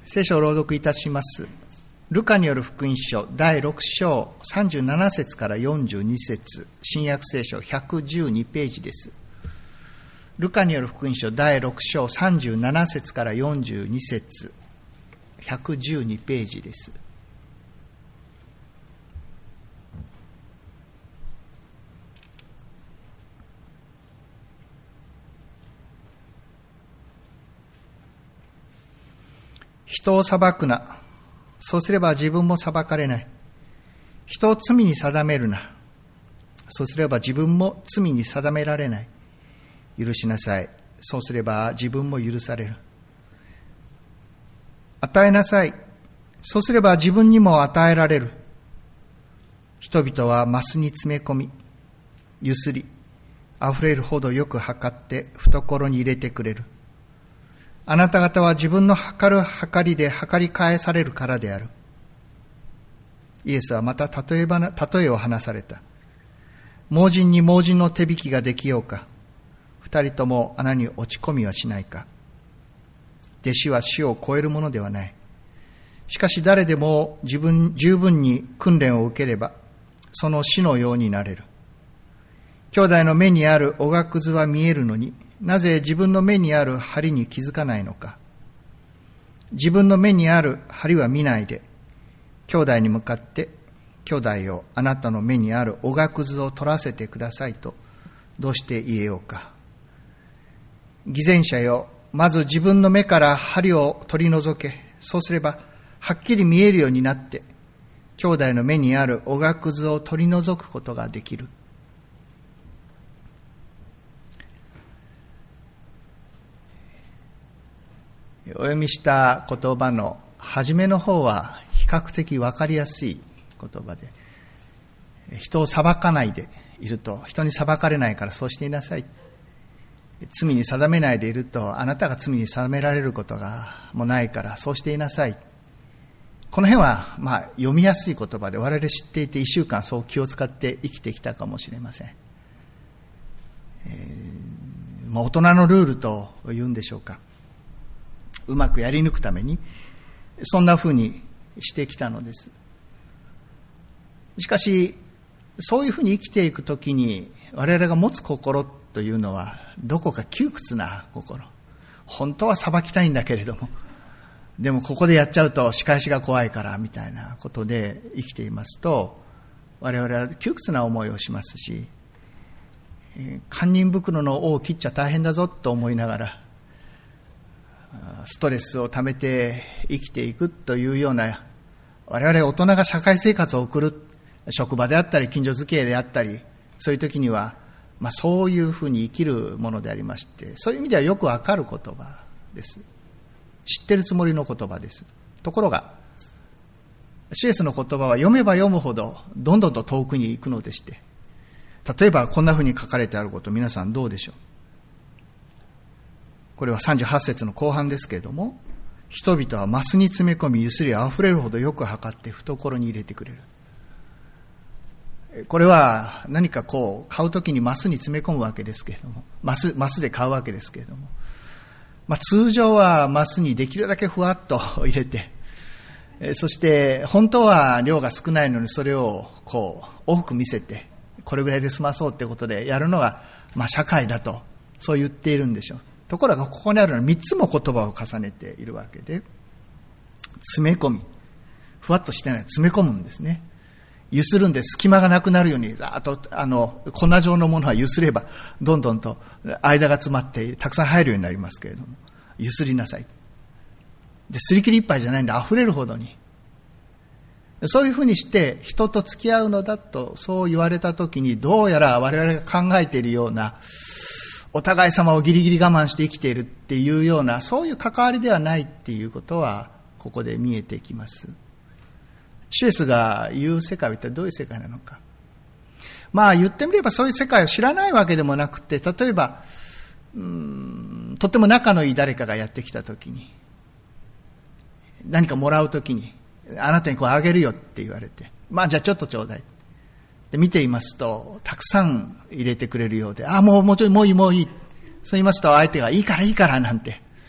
聖書を朗読いたします。ルカによる福音書第6章37節から42節、新約聖書112ページです。ルカによる福音書第6章37節から42節、112ページです。人を裁くな。そうすれば自分も裁かれない。人を罪に定めるな。そうすれば自分も罪に定められない。許しなさい。そうすれば自分も許される。与えなさい。そうすれば自分にも与えられる。人々はマスに詰め込み、ゆすり、あふれるほどよく測って懐に入れてくれる。あなた方は自分の測る測りで測り返されるからである。イエスはまた例えを話された。盲人に盲人の手引きができようか。二人とも穴に落ち込みはしないか。弟子は死を超えるものではない。しかし誰でも十分に訓練を受ければ、その死のようになれる。兄弟の目にあるおがくずは見えるのに、なぜ自分の目にある針に気づかないのか。自分の目にある針は見ないで、兄弟に向かって、兄弟よ、あなたの目にあるおがくずを取らせてくださいと、どうして言えようか。偽善者よ、まず自分の目から針を取り除け。そうすれば、はっきり見えるようになって、兄弟の目にあるおがくずを取り除くことができる。お読みした言葉の初めの方は比較的分かりやすい言葉で、人を裁かないでいると人に裁かれないからそうしていなさい。罪に定めないでいるとあなたが罪に定められることがもうないからそうしていなさい。この辺は読みやすい言葉で我々知っていて1週間そう気を使って生きてきたかもしれません。大人のルールというんでしょうか。うまくやり抜くためにそんな風にしてきたのです。しかしそういう風に生きていくときに我々が持つ心というのはどこか窮屈な心。本当は裁きたいんだけれども、でもここでやっちゃうと仕返しが怖いからみたいなことで生きていますと、我々は窮屈な思いをしますし、堪忍袋の尾を切っちゃ大変だぞと思いながらストレスをためて生きていくというような、我々大人が社会生活を送る職場であったり近所付き合いであったり、そういう時には、そういうふうに生きるものでありまして、そういう意味ではよくわかる言葉です。知ってるつもりの言葉です。ところがシエスの言葉は読めば読むほどどんどんと遠くに行くのでして、例えばこんなふうに書かれてあること、皆さんどうでしょう。これは38節の後半ですけれども、人々はマスに詰め込み、ゆすりあふれるほどよく測って懐に入れてくれる。これは何か買うときにマスに詰め込むわけですけれども、マスで買うわけですけれども、通常はマスにできるだけふわっと入れて、そして本当は量が少ないのにそれを多く見せて、これぐらいで済まそうってことでやるのが社会だと、そう言っているんでしょう。ところがここにあるのは3つも言葉を重ねているわけで、詰め込み、ふわっとしてない詰め込むんですね。ゆするんで隙間がなくなるようにざーっと粉状のものはゆすればどんどんと間が詰まってたくさん入るようになりますけれども、ゆすりなさい。ですり切り一杯じゃないんで溢れるほどに、そういうふうにして人と付き合うのだとそう言われたときに、どうやら我々が考えているようなお互い様をギリギリ我慢して生きているっていうような、そういう関わりではないっていうことはここで見えてきます。シエスが言う世界は一体どういう世界なのか。言ってみればそういう世界を知らないわけでもなくて、例えばとっても仲のいい誰かがやってきたときに、何かもらうときに、あなたにあげるよって言われて、じゃあちょっとちょうだいで見ていますと、たくさん入れてくれるようで、もうちょい、もういい。そう言いますと、相手がいいからなんて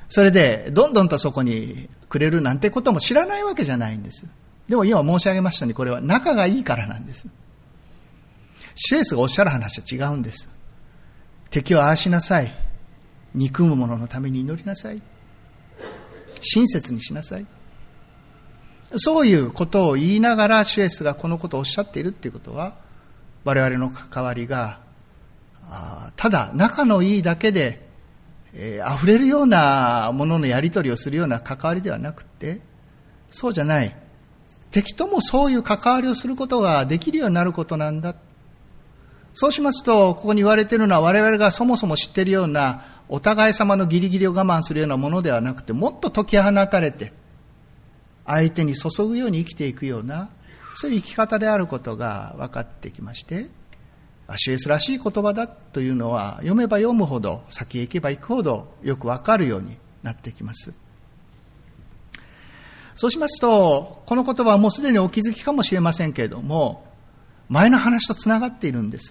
それでどんどんとそこにくれるなんてことも知らないわけじゃないんです。でも今申し上げましたように、これは仲がいいからなんです。主イエスがおっしゃる話は違うんです。敵を愛しなさい、憎む者のために祈りなさい、親切にしなさい、そういうことを言いながら主イエスがこのことをおっしゃっているということは、我々の関わりがただ仲のいいだけで溢れるようなもののやり取りをするような関わりではなくて、そうじゃない、敵ともそういう関わりをすることができるようになることなんだ。そうしますと、ここに言われているのは我々がそもそも知っているようなお互い様のギリギリを我慢するようなものではなくて、もっと解き放たれて相手に注ぐように生きていくような、そういう生き方であることが分かってきまして、主イエスらしい言葉だというのは読めば読むほど、先へ行けば行くほどよく分かるようになってきます。そうしますと、この言葉はもうすでにお気づきかもしれませんけれども、前の話とつながっているんです。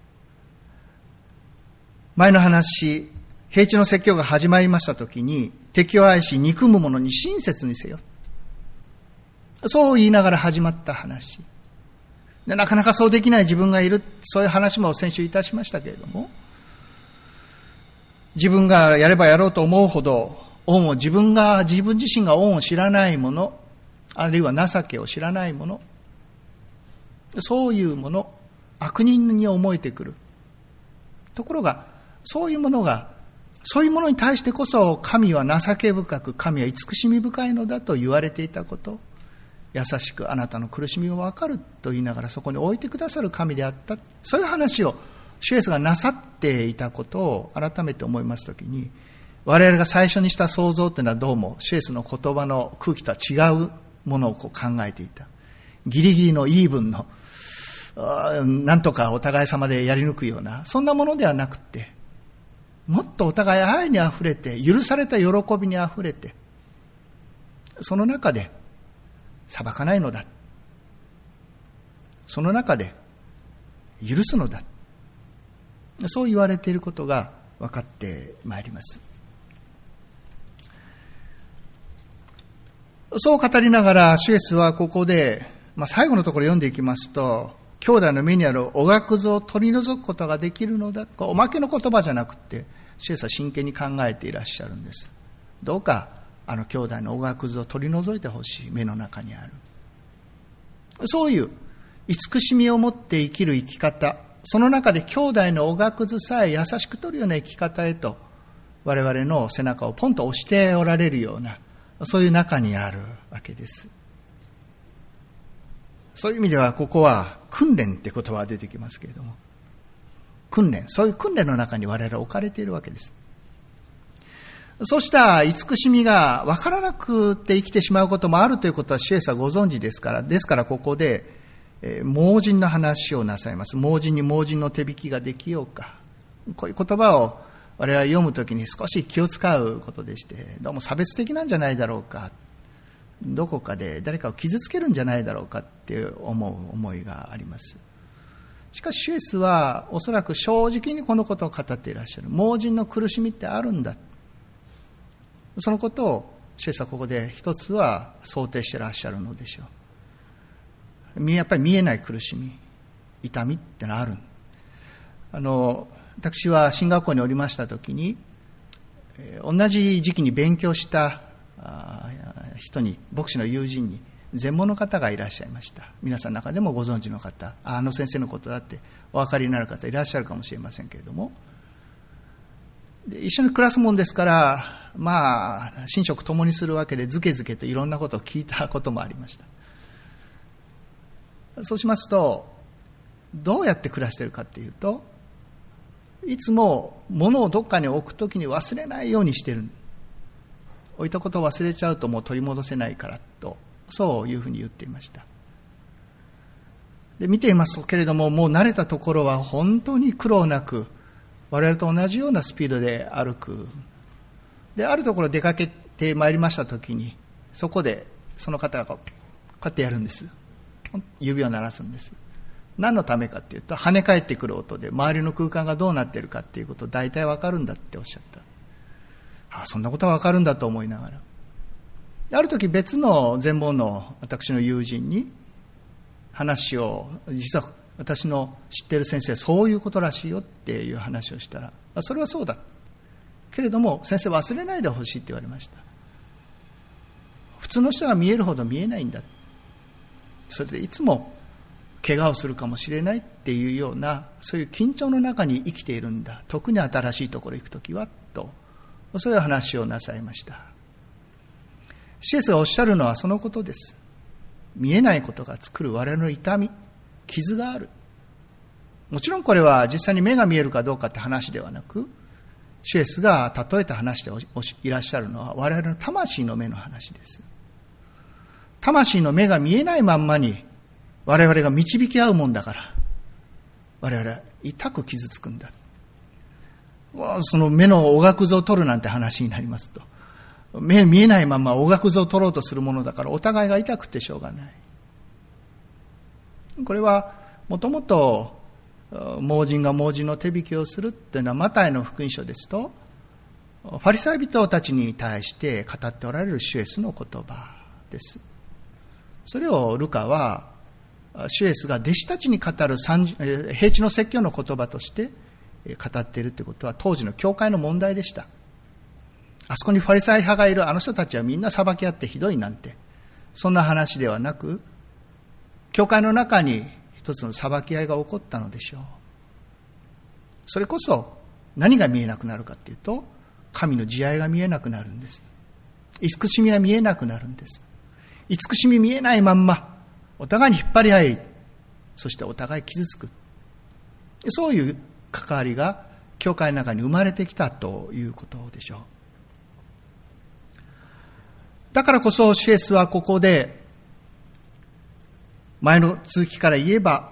前の話、平地の説教が始まりましたときに、敵を愛し憎む者に親切にせよ、そう言いながら始まった話で、なかなかそうできない自分がいる、そういう話も先週いたしましたけれども、自分がやればやろうと思うほど恩を自分自身が恩を知らないもの、あるいは情けを知らないもの、そういうもの、悪人に思えてくる。ところがそういうものに対してこそ神は情け深く、神は慈しみ深いのだと言われていたこと、優しくあなたの苦しみが分かると言いながらそこに置いてくださる神であった、そういう話を主イエスがなさっていたことを改めて思いますときに、我々が最初にした想像というのはどうも主イエスの言葉の空気とは違うものを考えていた。ギリギリのイーブンのなんとかお互い様でやり抜くような、そんなものではなくて、もっとお互い愛にあふれて、許された喜びにあふれて、その中で裁かないのだ、その中で許すのだ、そう言われていることが分かってまいります。そう語りながら主イエスはここで、最後のところ読んでいきますと、兄弟の目にあるおがくずを取り除くことができるのだ、おまけの言葉じゃなくて主イエスは真剣に考えていらっしゃるんです。どうか兄弟のおがくずを取り除いてほしい、目の中にある、そういう慈しみを持って生きる生き方、その中で兄弟のおがくずさえ優しく取るような生き方へと我々の背中をポンと押しておられるような、そういう中にあるわけです。そういう意味ではここは訓練って言葉が出てきますけれども、訓練、そういう訓練の中に我々は置かれているわけです。そうした慈しみが分からなくて生きてしまうこともあるということは主イエスはご存知ですから、ですからここで盲人の話をなさいます。盲人に盲人の手引きができようか、こういう言葉を我々は読むときに少し気を使うことでして、どうも差別的なんじゃないだろうか、どこかで誰かを傷つけるんじゃないだろうかって思う思いがあります。しかし主イエスはおそらく正直にこのことを語っていらっしゃる。盲人の苦しみってあるんだ、そのことを主イエスはここで一つは想定していらっしゃるのでしょう。やっぱり見えない苦しみ、痛みってのはある。私は進学校におりましたときに、同じ時期に勉強した人に、牧師の友人に全盲の方がいらっしゃいました。皆さんの中でもご存知の方、先生のことだってお分かりになる方いらっしゃるかもしれませんけれども、で一緒に暮らすもんですから、寝食共にするわけでずけずけといろんなことを聞いたこともありました。そうしますと、どうやって暮らしているかっていうと、いつも物をどっかに置くときに忘れないようにしている。置いたことを忘れちゃうともう取り戻せないからと、そういうふうに言っていました。で見ていますけれども、もう慣れたところは本当に苦労なく我々と同じようなスピードで歩く。であるところ出かけてまいりましたときに、そこでその方がこうやってやるんです。指を鳴らすんです。何のためかっていうと、跳ね返ってくる音で周りの空間がどうなっているかっていうことを大体わかるんだっておっしゃった。 そんなことはわかるんだと思いながら、ある時別の前門の私の友人に話を、実は私の知っている先生そういうことらしいよっていう話をしたら、それはそうだけれども先生忘れないでほしいって言われました。普通の人が見えるほど見えないんだ、それでいつも怪我をするかもしれないっていうような、そういう緊張の中に生きているんだ、特に新しいところへ行くときはと、そういう話をなさいました。シエスがおっしゃるのはそのことです。見えないことが作る我々の痛み、傷がある。もちろんこれは実際に目が見えるかどうかって話ではなく、シエスが例えた話でいらっしゃるのは我々の魂の目の話です。魂の目が見えないまんまに我々が導き合うもんだから、我々は痛く傷つくんだ。その目のおがくずを取るなんて話になりますと、目見えないままおがくずを取ろうとするものだから、お互いが痛くてしょうがない。これはもともと盲人が盲人の手引きをするっていうのはマタイの福音書ですと、ファリサイ人たちに対して語っておられる主イエスの言葉です。それをルカは主イエスが弟子たちに語る平地の説教の言葉として語っているということは当時の教会の問題でした。あそこにファリサイ派がいる、あの人たちはみんな裁き合ってひどいなんて、そんな話ではなく、教会の中に一つの裁き合いが起こったのでしょう。それこそ何が見えなくなるかというと、神の慈愛が見えなくなるんです。慈しみが見えなくなるんです。慈しみ見えないまんまお互いに引っ張り合い、そしてお互い傷つく、そういう関わりが教会の中に生まれてきたということでしょう。だからこそシエスはここで前の続きから言えば、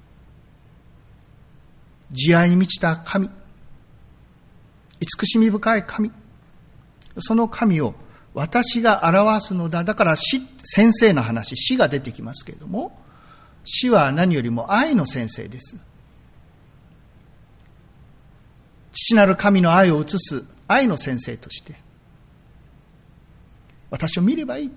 慈愛に満ちた神、慈しみ深い神、その神を私が表すのだ。だから先生の話、死が出てきますけれども、死は何よりも愛の先生です。父なる神の愛を映す愛の先生として私を見ればいい。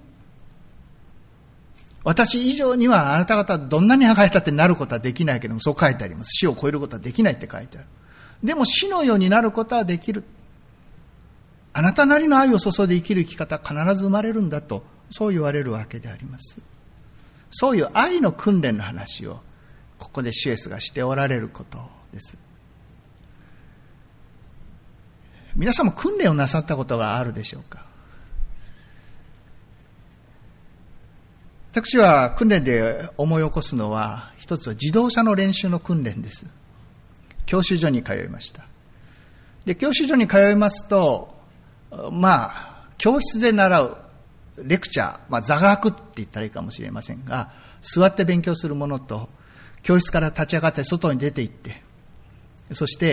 私以上にはあなた方どんなに測りたってなることはできないけれども、そう書いてあります。死を超えることはできないって書いてある。でも死のようになることはできる。あなたなりの愛を注いで生きる生き方は必ず生まれるんだと、そう言われるわけであります。そういう愛の訓練の話をここでシエスがしておられることです。皆さんも訓練をなさったことがあるでしょうか。私は訓練で思い起こすのは、一つは自動車の練習の訓練です。教習所に通いました。で、教習所に通いますと、教室で習うレクチャー、座学って言ったらいいかもしれませんが、座って勉強するものと、教室から立ち上がって外に出て行って、そして、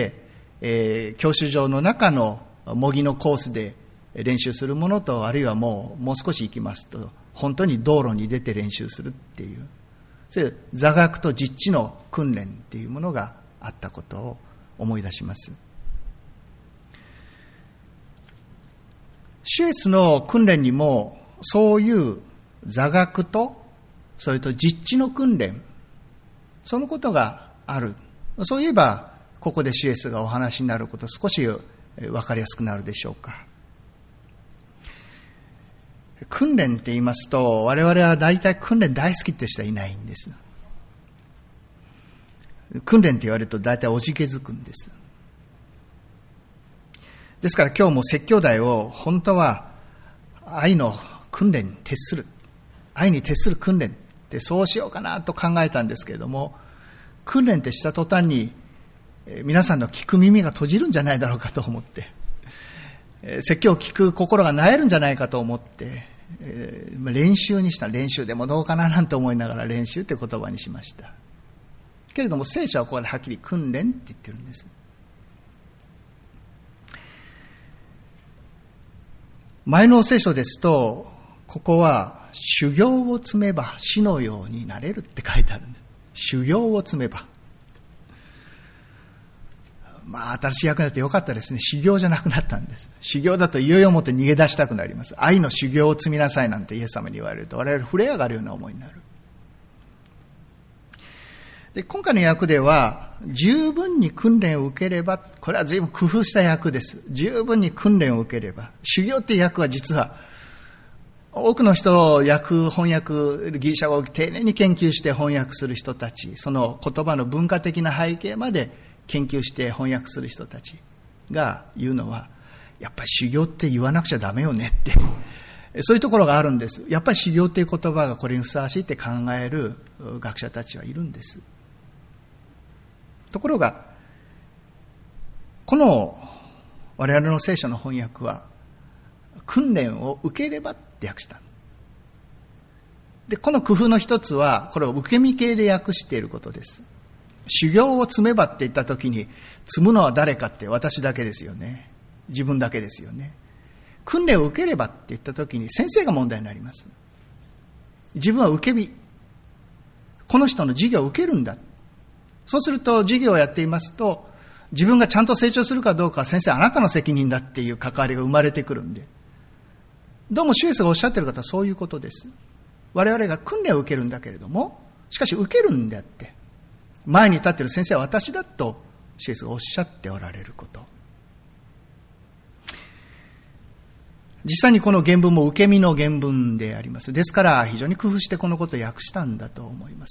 教習所の中の模擬のコースで練習するものと、あるいはもう少し行きますと、本当に道路に出て練習するっていう、そういう座学と実地の訓練っていうものがあったことを思い出します。主イエスの訓練にもそういう座学と、それと実地の訓練、そのことがある。そういえばここで主イエスがお話になること、少し分かりやすくなるでしょうか。訓練って言いますと、我々は大体訓練大好きって人はいないんです。訓練って言われると大体おじけづくんです。ですから今日も説教題を本当は愛の訓練に徹する、愛に徹する訓練ってそうしようかなと考えたんですけれども、訓練ってした途端に皆さんの聞く耳が閉じるんじゃないだろうかと思って、説教を聞く心が萎えるんじゃないかと思って、練習にした。練習でもどうかななんて思いながら練習って言葉にしました。けれども聖書はここではっきり訓練って言ってるんです。前の聖書ですと、ここは修行を積めば死のようになれるって書いてあるんです。修行を積めば。 新しい役になってよかったですね。修行じゃなくなったんです。修行だといよいよもって逃げ出したくなります。愛の修行を積みなさいなんてイエス様に言われると、我々震え上がるような思いになる。で、今回の訳では、十分に訓練を受ければ、これは随分工夫した訳です。十分に訓練を受ければ。修行っていう訳は実は、多くの人を翻訳、ギリシャ語を丁寧に研究して翻訳する人たち、その言葉の文化的な背景まで研究して翻訳する人たちが言うのは、やっぱり修行って言わなくちゃダメよねって、そういうところがあるんです。やっぱり修行っていう言葉がこれにふさわしいって考える学者たちはいるんです。ところが、この我々の聖書の翻訳は、訓練を受ければって訳した。で、この工夫の一つは、これを受け身形で訳していることです。修行を積めばって言ったときに、積むのは誰かって私だけですよね。自分だけですよね。訓練を受ければって言ったときに、先生が問題になります。自分は受け身。この人の授業を受けるんだ。そうすると、授業をやっていますと、自分がちゃんと成長するかどうかは先生あなたの責任だっていう関わりが生まれてくるんで。どうも主イエスがおっしゃっている方はそういうことです。我々が訓練を受けるんだけれども、しかし受けるんであって、前に立っている先生は私だと主イエスがおっしゃっておられること。実際にこの原文も受け身の原文であります。ですから非常に工夫してこのことを訳したんだと思います。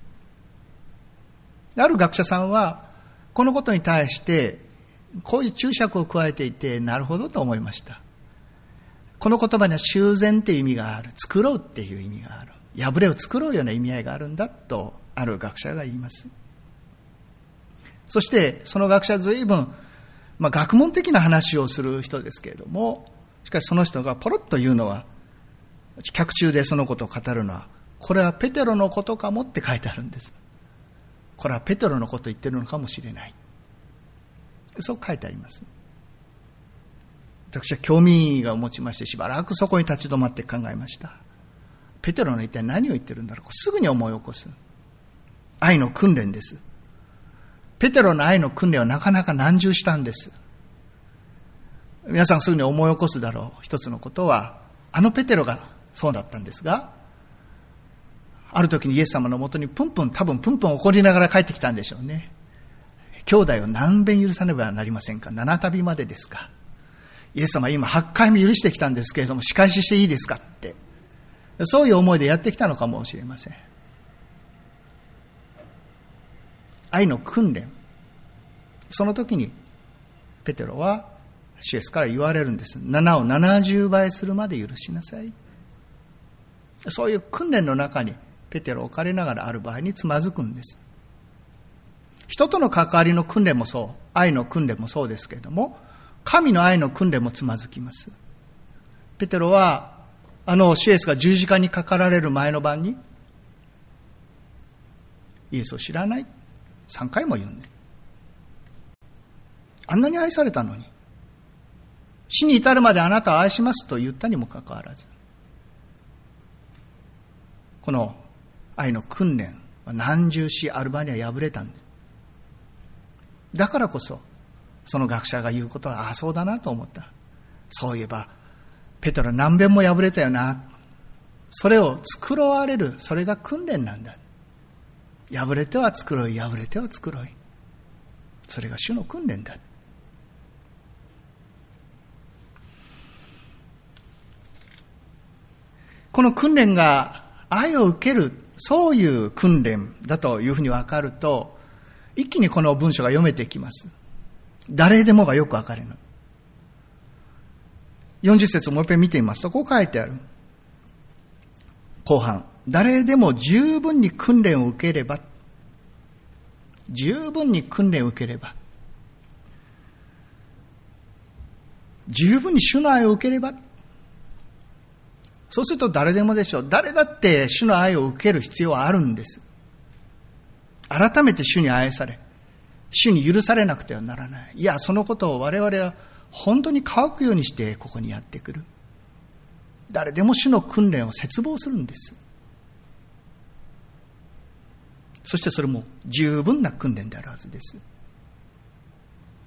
ある学者さんはこのことに対してこういう注釈を加えていて、なるほどと思いました。この言葉には修繕という意味がある。作ろうっていう意味がある。破れを作ろうような意味合いがあるんだと、ある学者が言います。そしてその学者は随分、学問的な話をする人ですけれども、しかしその人がポロッと言うのは、客中でそのことを語るのは、これはペテロのことかもって書いてあるんです。これはペテロのことを言ってるのかもしれない。そう書いてあります。私は興味が持ちまして、しばらくそこに立ち止まって考えました。ペテロの一体何を言ってるんだろう。すぐに思い起こす。愛の訓練です。ペテロの愛の訓練はなかなか難重したんです。皆さんすぐに思い起こすだろう。一つのことは、あのペテロがそうだったんですが、ある時にイエス様のもとに多分プンプン怒りながら帰ってきたんでしょうね。兄弟を何遍許さねばなりませんか。7度までですか。イエス様は今8回目許してきたんですけれども、仕返ししていいですかって。そういう思いでやってきたのかもしれません。愛の訓練。その時にペテロは主イエスから言われるんです。7を70倍するまで許しなさい。そういう訓練の中にペテロを置かれながらある場合につまずくんです。人との関わりの訓練もそう、愛の訓練もそうですけれども、神の愛の訓練もつまずきます。ペテロは主イエスが十字架にかかられる前の晩に、イエスを知らない3回も言うんね。あんなに愛されたのに、死に至るまであなたを愛しますと言ったにもかかわらず、この愛の訓練は難重し、ある場合には破れたんで、だからこそその学者が言うことは、そうだなと思った。そういえばペテロ何遍も破れたよな。それを繕われる、それが訓練なんだ。破れては繕い、破れては繕い、それが主の訓練だ。この訓練が愛を受ける、そういう訓練だというふうに分かると、一気にこの文章が読めてきます。誰でもがよく分かるの。40節をもう一遍見てみますと、こう書いてある。後半、誰でも十分に訓練を受ければ、十分に訓練を受ければ、十分に主の愛を受ければ、そうすると誰でもでしょう。誰だって主の愛を受ける必要はあるんです。改めて主に愛され、主に許されなくてはならない。いや、そのことを我々は本当に乾くようにしてここにやってくる。誰でも主の訓練を切望するんです。そしてそれも十分な訓練であるはずです。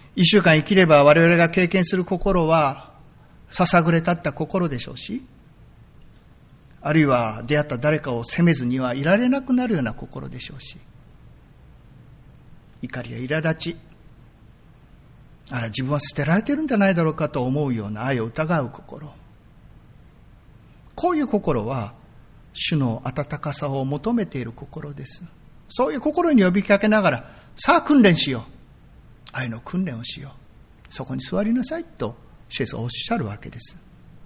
一週間生きれば我々が経験する心は捧ぐれ立った心でしょうし、あるいは出会った誰かを責めずにはいられなくなるような心でしょうし、怒りや苛立ち、あら自分は捨てられてるんじゃないだろうかと思うような愛を疑う心、こういう心は主の温かさを求めている心です。そういう心に呼びかけながら、さあ訓練しよう、愛の訓練をしよう、そこに座りなさいと主イエスはおっしゃるわけです。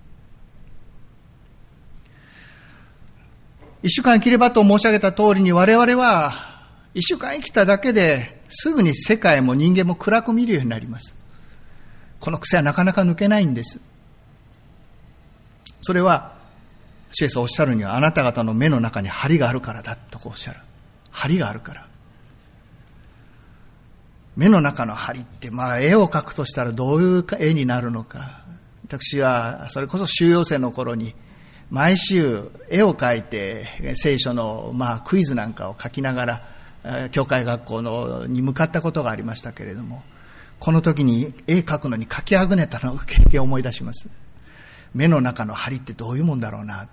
一週間生きればと申し上げた通りに、我々は一週間生きただけですぐに世界も人間も暗く見るようになります。この癖はなかなか抜けないんです。それは主イエスおっしゃるには、あなた方の目の中に針があるからだとおっしゃる。針があるから。目の中の針って、絵を描くとしたらどういう絵になるのか。私はそれこそ修養生の頃に毎週絵を描いて聖書のクイズなんかを書きながら教会学校に向かったことがありましたけれども、この時に絵描くのに書きあぐねたの経験を思い出します。目の中の針ってどういうもんだろうなって。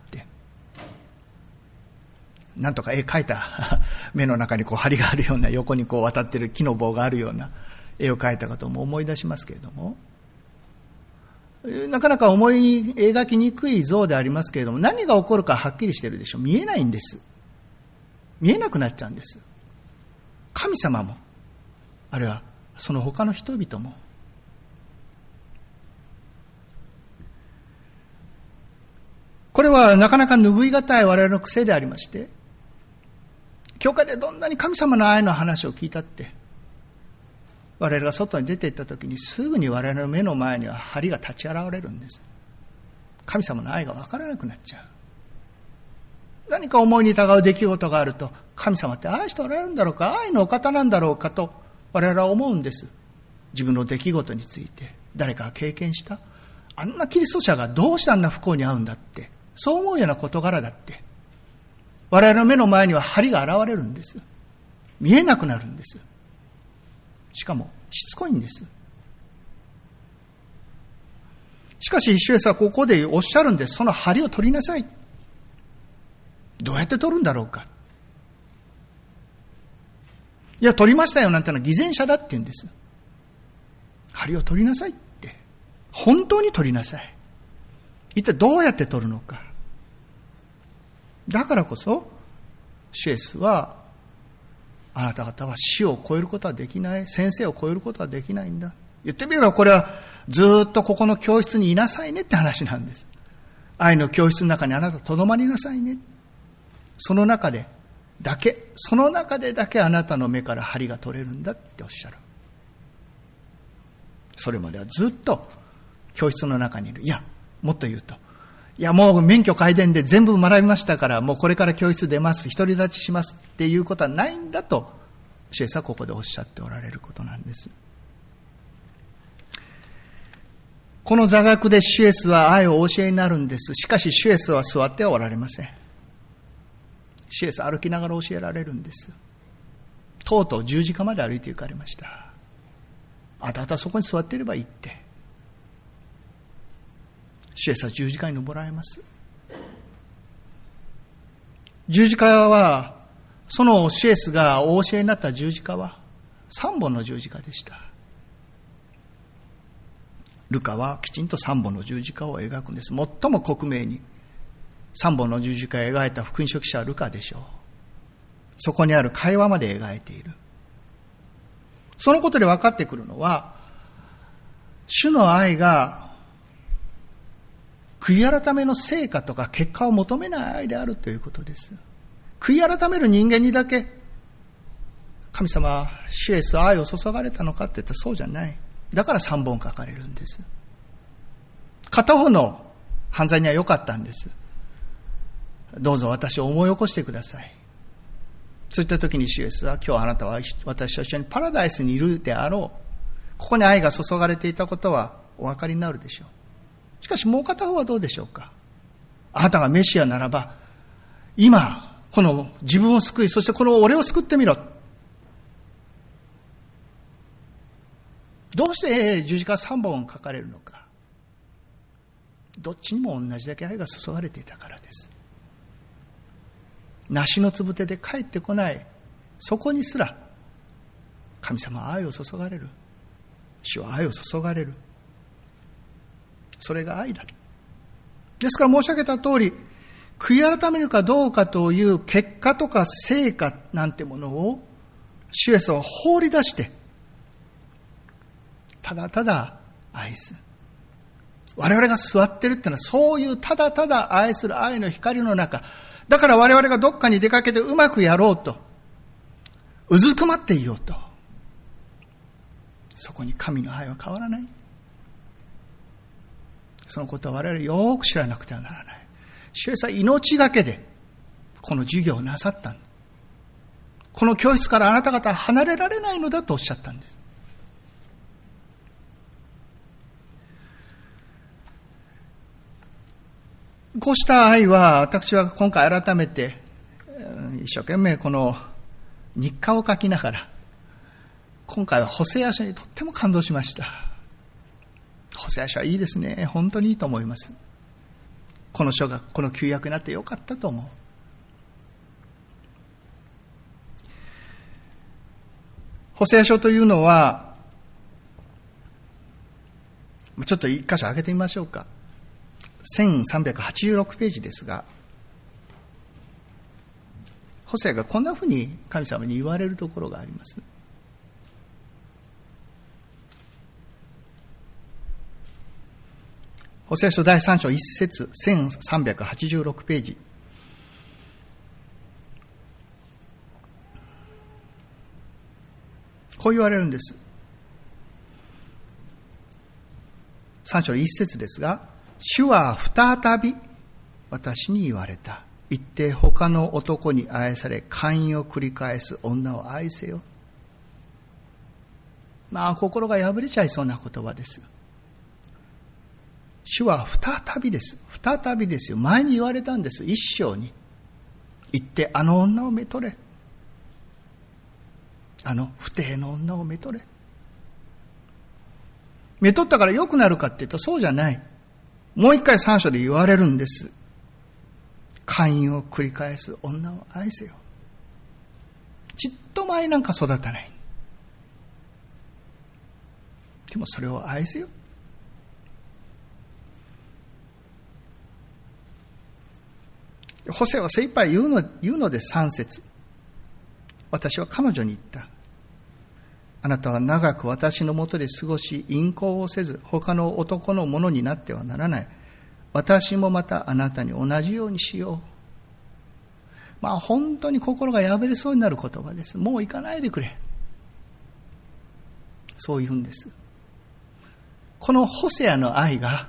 なんとか絵描いた目の中に針があるような、横に渡ってる木の棒があるような絵を描いたことも思い出しますけれども、なかなか思い描きにくい像でありますけれども、何が起こるかはっきりしてるでしょう。見えないんです。見えなくなっちゃうんです。神様も、あるいはその他の人々も。これはなかなか拭いがたい我々の癖でありまして、教会でどんなに神様の愛の話を聞いたって、我々が外に出て行った時にすぐに我々の目の前には針が立ち現れるんです。神様の愛が分からなくなっちゃう。何か思いに疑う出来事があると、神様って愛しておられるんだろうか、愛のお方なんだろうかと我々は思うんです。自分の出来事について誰かが経験した、あんなキリスト者がどうしてあんな不幸に遭うんだって、そう思うような事柄だって我々の目の前には針が現れるんです。見えなくなるんです。しかもしつこいんです。しかし主イエスはここでおっしゃるんです。その針を取りなさい。どうやって取るんだろうか。いや、取りましたよなんてのは偽善者だって言うんです。針を取りなさいって。本当に取りなさい。一体どうやって取るのか。だからこそ主イエスは、あなた方は死を超えることはできない、先生を超えることはできないんだ。言ってみればこれはずっとここの教室にいなさいねって話なんです。愛の教室の中にあなたとどまりなさいね。その中でだけあなたの目から針が取れるんだっておっしゃる。それまではずっと教室の中にいる。いや、もっと言うと、いやもう免許皆伝で全部学びましたから、もうこれから教室出ます、独り立ちしますっていうことはないんだと主イエスはここでおっしゃっておられることなんです。この座学で主イエスは愛をお教えになるんです。しかし主イエスは座ってはおられません。主イエス歩きながら教えられるんです。とうとう十字架まで歩いて行かれました。あたたそこに座っていればいいって。主イエスは十字架に登られます。十字架は、その主イエスがお教えになった十字架は3本の十字架でした。ルカはきちんと3本の十字架を描くんです。最も克明に3本の十字架を描いた福音書記者はルカでしょう。そこにある会話まで描いている。そのことで分かってくるのは、主の愛が悔い改めの成果とか結果を求めない愛であるということです。悔い改める人間にだけ神様は主イエスは愛を注がれたのかって言ったらそうじゃない。だから3本書かれるんです。片方の犯罪には良かったんです。どうぞ私を思い起こしてください。そういった時に主イエスは、今日あなたは私と一緒にパラダイスにいるであろう。ここに愛が注がれていたことはお分かりになるでしょう。しかしもう片方はどうでしょうか。あなたがメシアならば、今この自分を救い、そしてこの俺を救ってみろ。 どうして十字架3本書かれるのか。どっちにも同じだけ愛が注がれていたからです。梨のつぶてで帰ってこない、そこにすら神様は愛を注がれる。主は愛を注がれる。それが愛だ。ですから申し上げた通り、悔い改めるかどうかという結果とか成果なんてものを主イエスは放り出して、ただただ愛す。我々が座ってるってのはそういうただただ愛する愛の光の中。だから我々がどっかに出かけてうまくやろうと、うずくまっていようと、そこに神の愛は変わらない。そのことは我々よく知らなくてはならない。主イエスは命がけでこの授業をなさった。この教室からあなた方は離れられないのだとおっしゃったんです。こうした愛は私は今回改めて一生懸命この日課を書きながら、今回はホセア書にとっても感動しました。ホセア書はいいですね。本当にいいと思います。この書がこの旧約になってよかったと思う。ホセア書というのは、ちょっと一箇所開けてみましょうか。1386ページですが、ホセアがこんなふうに神様に言われるところがあります。ホセア書第3章1節1386ページ。こう言われるんです。3章の1節ですが、主は再び私に言われた。言って他の男に愛され、姦淫を繰り返す女を愛せよ。心が破れちゃいそうな言葉です。主は再びです。再びですよ。前に言われたんです。一章に。言ってあの女をめとれ。あの不貞の女をめとれ。めとったから良くなるかって言うとそうじゃない。もう一回3章で言われるんです。姦淫を繰り返す女を愛せよ。ちっと前なんか育たない。でもそれを愛せよ。ホセは精一杯言うので3節。私は彼女に言った。あなたは長く私のもとで過ごし、淫行をせず、他の男のものになってはならない。私もまたあなたに同じようにしよう。本当に心が破れそうになる言葉です。もう行かないでくれ。そう言うんです。このホセアの愛が、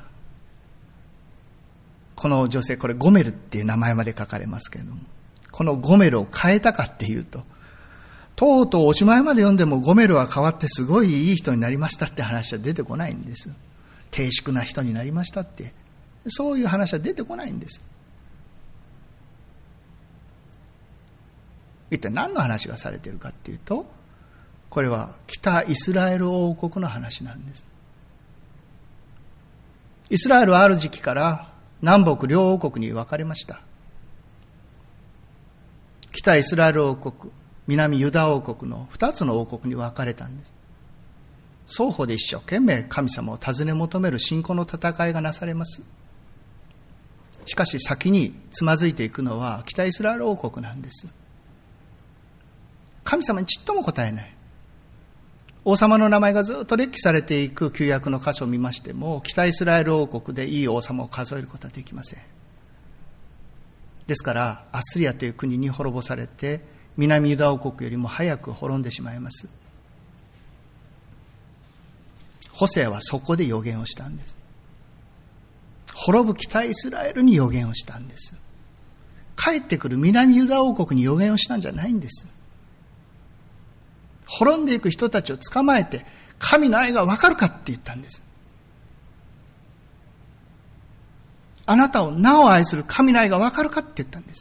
この女性、これゴメルっていう名前まで書かれますけれども、このゴメルを変えたかっていうと、とうとうおしまいまで読んでもゴメルは変わってすごいいい人になりましたって話は出てこないんです。低粛な人になりましたって、そういう話は出てこないんです。一体何の話がされているかっていうと、これは北イスラエル王国の話なんです。イスラエルはある時期から南北両王国に分かれました。北イスラエル王国、南ユダ王国の2つの王国に分かれたんです。双方で一生懸命神様を尋ね求める信仰の戦いがなされます。しかし先につまずいていくのは北イスラエル王国なんです。神様にちっとも答えない。王様の名前がずっと列記されていく旧約の箇所を見ましても、北イスラエル王国でいい王様を数えることはできません。ですからアッスリアという国に滅ぼされて、南ユダ王国よりも早く滅んでしまいます。ホセアはそこで予言をしたんです。滅ぶ北イスラエルに予言をしたんです。帰ってくる南ユダ王国に予言をしたんじゃないんです。滅んでいく人たちを捕まえて、神の愛が分かるかって言ったんです。あなたをなお愛する神の愛が分かるかって言ったんです。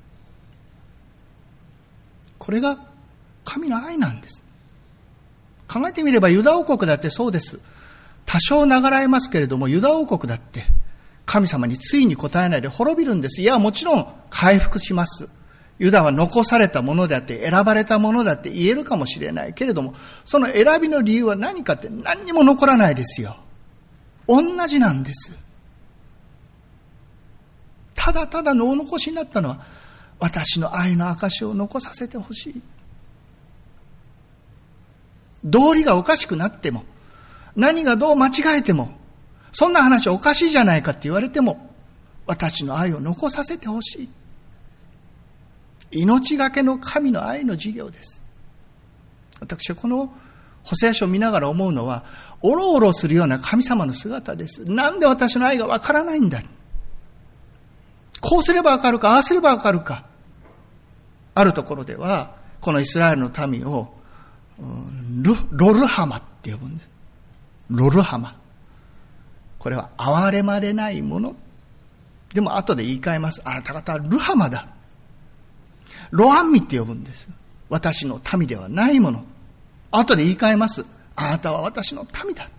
これが神の愛なんです。 考えてみればユダ王国だってそうです。多少流らえますけれども、ユダ王国だって神様についに応えないで滅びるんです。いや、もちろん回復します。ユダは残されたものであって選ばれたものだって言えるかもしれないけれども、その選びの理由は何かって何にも残らないですよ。同じなんです。ただただのお残しになったのは、私の愛の証を残させてほしい。道理がおかしくなっても、何がどう間違えても、そんな話おかしいじゃないかって言われても、私の愛を残させてほしい。命がけの神の愛の授業です。私はこのホセア書を見ながら思うのは、おろおろするような神様の姿です。なんで私の愛がわからないんだ。こうすればわかるか、ああすればわかるか。あるところでは、このイスラエルの民を、ロルハマって呼ぶんです。ロルハマ。これは憐れまれないもの。でも後で言い換えます。あなた方はルハマだ。ロアンミって呼ぶんです。私の民ではないもの。後で言い換えます。あなたは私の民だ。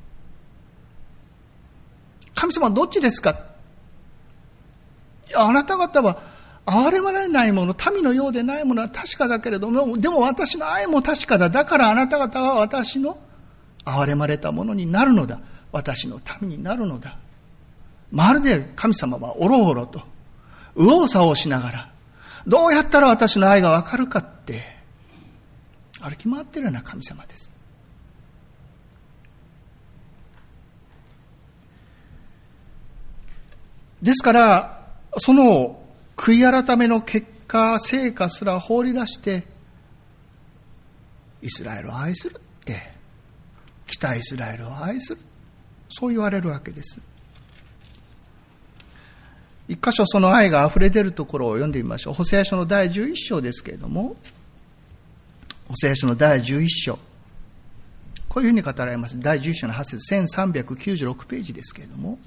神様はどっちですか。いや、あなた方は憐れまれないもの、民のようでないものは確かだけれども、でも私の愛も確かだ。だからあなた方は私の憐れまれたものになるのだ。私の民になるのだ。まるで神様はおろおろと右往左往しながら、どうやったら私の愛がわかるかって歩き回っているような神様です。ですからその悔い改めの結果、成果すら放り出してイスラエルを愛するって、北イスラエルを愛する、そう言われるわけです。一箇所その愛が溢れ出るところを読んでみましょう。ホセア書の第11章ですけれども、ホセア書の第11章、こういうふうに語られます。第11章の8節、1396ページですけれども、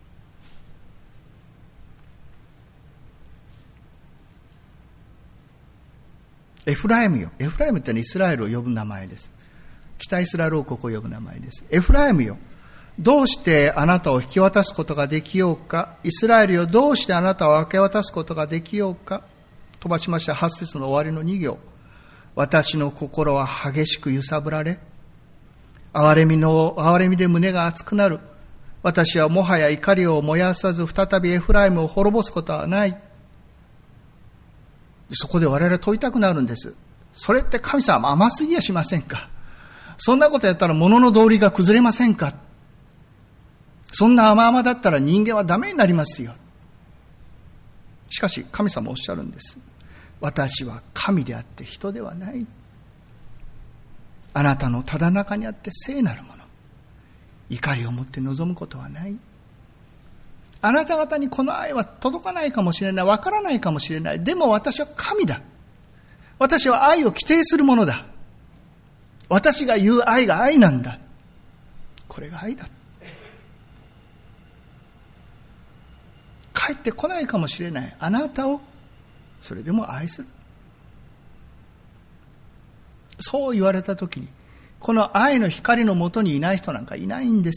エフライムよ。エフライムってのはイスラエルを呼ぶ名前です。北イスラエル王国を呼ぶ名前です。エフライムよ。どうしてあなたを引き渡すことができようか。イスラエルよ、どうしてあなたを明け渡すことができようか。飛ばしました8節の終わりの2行。私の心は激しく揺さぶられ、憐れみで胸が熱くなる。私はもはや怒りを燃やさず、再びエフライムを滅ぼすことはない。そこで我々問いたくなるんです。それって神様甘すぎやしませんか。そんなことやったら物の道理が崩れませんか。そんな甘々だったら人間はダメになりますよ。しかし神様おっしゃるんです。私は神であって人ではない。あなたのただ中にあって聖なるもの。怒りを持って望むことはない。あなた方にこの愛は届かないかもしれない。わからないかもしれない。でも私は神だ。私は愛を規定するものだ。私が言う愛が愛なんだ。これが愛だ。帰ってこないかもしれないあなたをそれでも愛する。そう言われたときに、この愛の光のもとにいない人なんかいないんです。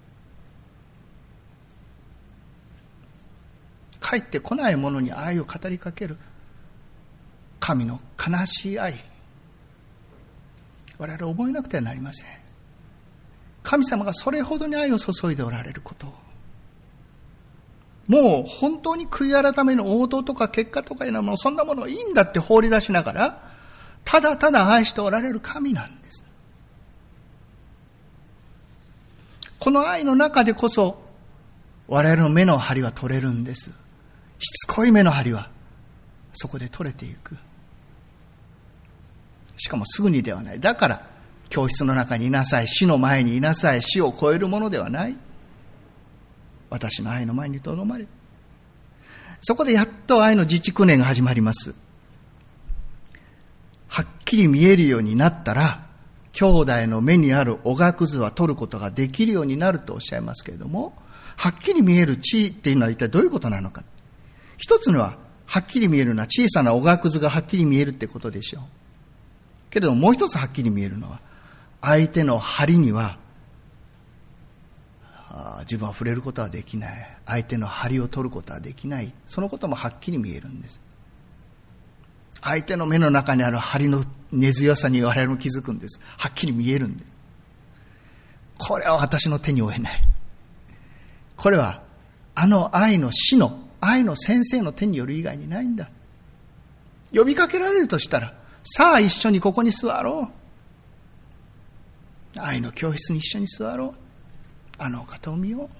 帰ってこないものに愛を語りかける神の悲しい愛、我々覚えなくてはなりません。神様がそれほどに愛を注いでおられることを、もう本当に悔い改めの応答とか結果とかいうのはもうそんなものいいんだって放り出しながら、ただただ愛しておられる神なんです。この愛の中でこそ我々の目の針は取れるんです。しつこい目の針はそこで取れていく。しかもすぐにではない。だから教室の中にいなさい、死の前にいなさい、死を超えるものではない。私の愛の前にとどまれ。そこでやっと愛の自治訓練が始まります。はっきり見えるようになったら、兄弟の目にあるおがくずは取ることができるようになるとおっしゃいますけれども、はっきり見える地っていうのは一体どういうことなのか。一つのは、はっきり見えるのは小さなおがくずがはっきり見えるってことでしょう。けれども、もう一つはっきり見えるのは、 相手の張りには自分は触れることはできない。相手の張りを取ることはできない。そのこともはっきり見えるんです。相手の目の中にある張りの根強さに我々も気づくんです。はっきり見えるんです。これは私の手に負えない。これはあの愛の師の、愛の先生の手による以外にないんだ。呼びかけられるとしたら、さあ一緒にここに座ろう。愛の教室に一緒に座ろう。あのお方を見よう。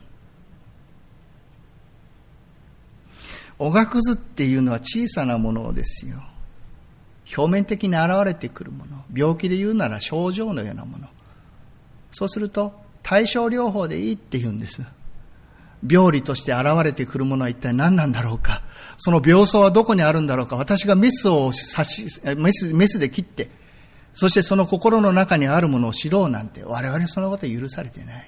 おがくずっていうのは小さなものですよ。表面的に現れてくるもの。病気で言うなら症状のようなもの。そうすると対症療法でいいって言うんです。病理として現れてくるものは一体何なんだろうか。その病巣はどこにあるんだろうか。私がメスで切って、そしてその心の中にあるものを知ろうなんて、我々そのことは許されてない。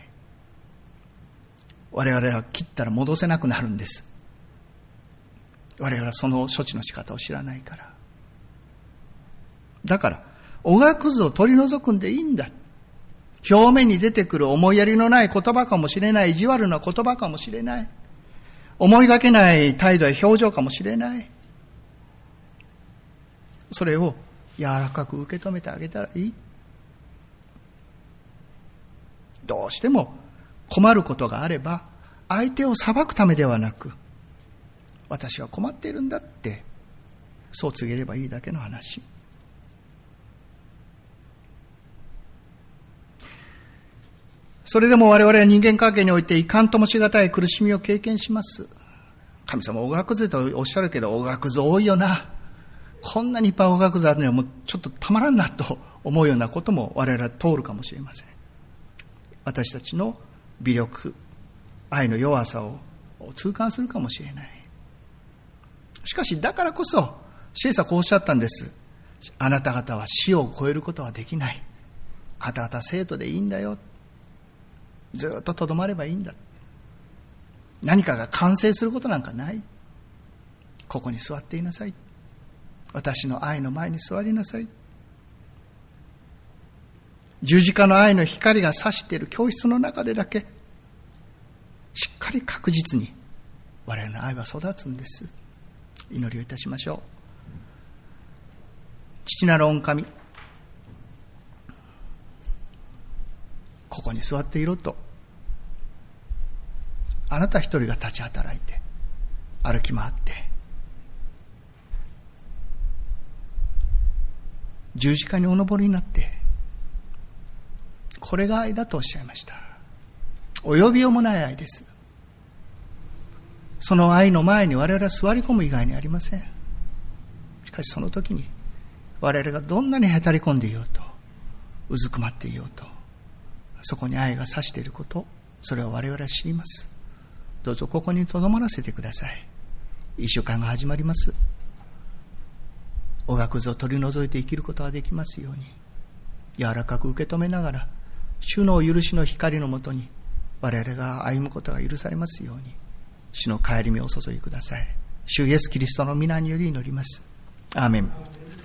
我々は切ったら戻せなくなるんです。我々はその処置の仕方を知らないから。だからおがくずを取り除くんでいいんだ。表面に出てくる思いやりのない言葉かもしれない、意地悪な言葉かもしれない、思いがけない態度や表情かもしれない。それを柔らかく受け止めてあげたらいい。どうしても困ることがあれば、相手を裁くためではなく、私は困っているんだってそう告げればいいだけの話。それでも我々は人間関係においていかんともしがたい苦しみを経験します。神様おがくずとおっしゃるけど、おがくず多いよな、こんなにいっぱいおがくずあるのにはもうちょっとたまらんなと思うようなことも我々は通るかもしれません。私たちの微力、愛の弱さを痛感するかもしれない。しかしだからこそシエスはこうおっしゃったんです。あなた方は死を超えることはできない。あなた方生徒でいいんだよ。ずっととどまればいいんだ。何かが完成することなんかない。ここに座っていなさい。私の愛の前に座りなさい。十字架の愛の光が差している教室の中でだけしっかり確実に我々の愛は育つんです。祈りをいたしましょう。父なる御神、ここに座っていろとあなた一人が立ち働いて歩き回って十字架にお登りになって、これが愛だとおっしゃいました。及びようもない愛です。その愛の前に我々は座り込む以外にありません。しかしその時に我々がどんなにへたり込んでいようと、うずくまっていようと、そこに愛が差していること、それを我々は知ります。どうぞここに留まらせてください。一週間が始まります。おがくずを取り除いて生きることができますように、柔らかく受け止めながら主の許しの光のもとに我々が歩むことが許されますように、主の帰り目をお注ぎください。主イエスキリストの皆により祈ります。アーメン。